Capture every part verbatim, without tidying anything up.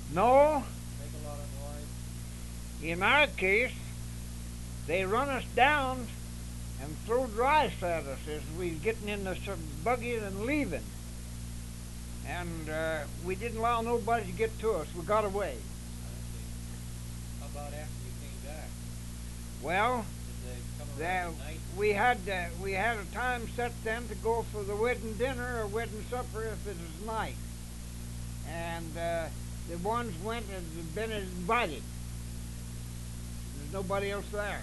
No, Make a lot of noise? in our case, they run us down and throwed rice at us as we was getting in the s- buggy and leaving. And uh, we didn't allow nobody to get to us. We got away. I see. How about after you came back? Well, Did they come that around at night? we had uh, we had a time set then to go for the wedding dinner or wedding supper if it was night. And uh, the ones went and had been invited. There's nobody else there.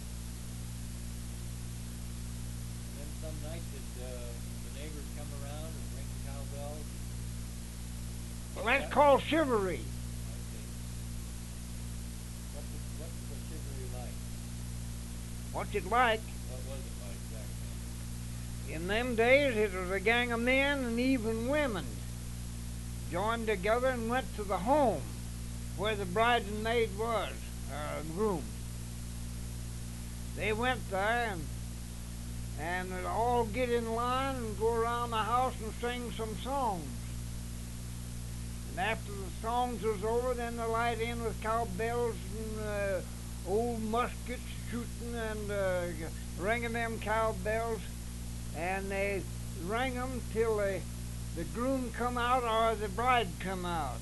And then some night did uh, the neighbors come around and ring the cowbells? Well, Get that's that? called chivalry. I see. What was, what was chivalry like? What's it like? What was it like back then? In them days, it was a gang of men and even women joined together and went to the home where the bride and maid was, uh, groom. They went there and and would all get in line and go around the house and sing some songs. And after the songs was over, then they light in with cowbells and uh, old muskets shooting and uh, ringing them cowbells, and they rang them till they, the groom come out or the bride come out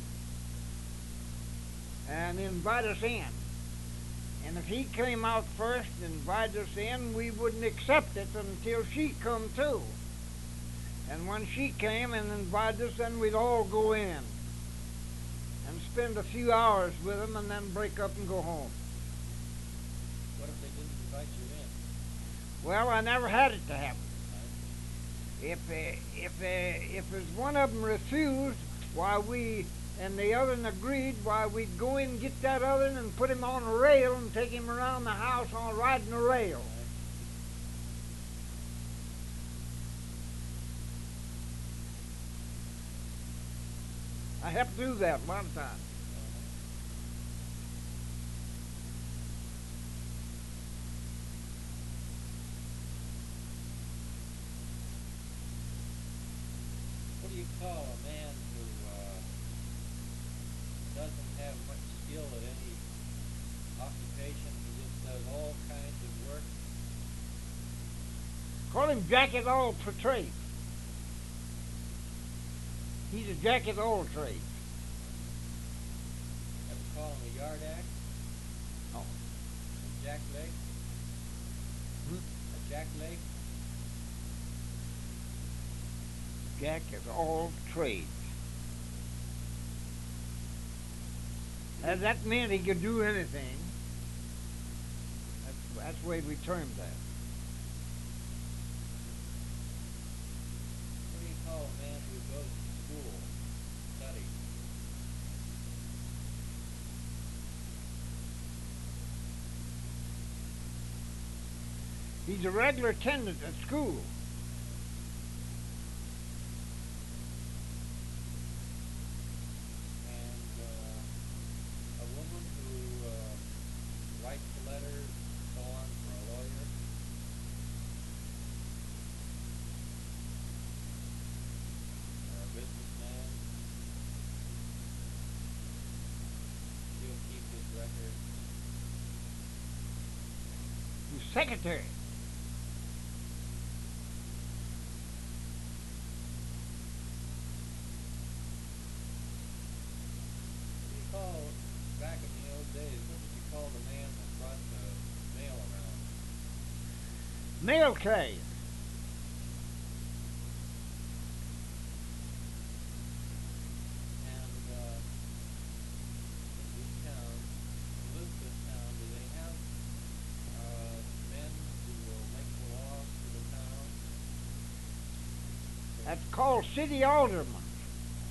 and invite us in. And if he came out first and invited us in, we wouldn't accept it until she come too. And when she came and invited us, then we'd all go in and spend a few hours with them and then break up and go home. What if they didn't invite you in? Well, I never had it to happen. I see. If uh, if uh, if as one of them refused, why we and the other one agreed, why we'd go in and get that other one and put him on a rail and take him around the house on riding a rail. I have to do that a lot of times. What do you call a man who uh, doesn't have much skill at any occupation? He just does all kinds of work. Call him jack of all tra- trades. He's a jack of all trades. Ever call him a yard axe? No. A jackleg? Hmm? A jackleg? Jack of all trades. And that meant he could do anything. That's, that's the way we termed that. What do you call a man who goes to school, study? He's a regular attendant at school. And uh, a woman who uh, writes letters and so on for a lawyer. Or a businessman. He'll keep his records. He's secretary. What do you call, back in the old days, what did you call the man that brought the mail around? Mail carrier. And uh, in this town, Elizabeth town, do they have uh, men who will make the laws for the town? That's called city alderman.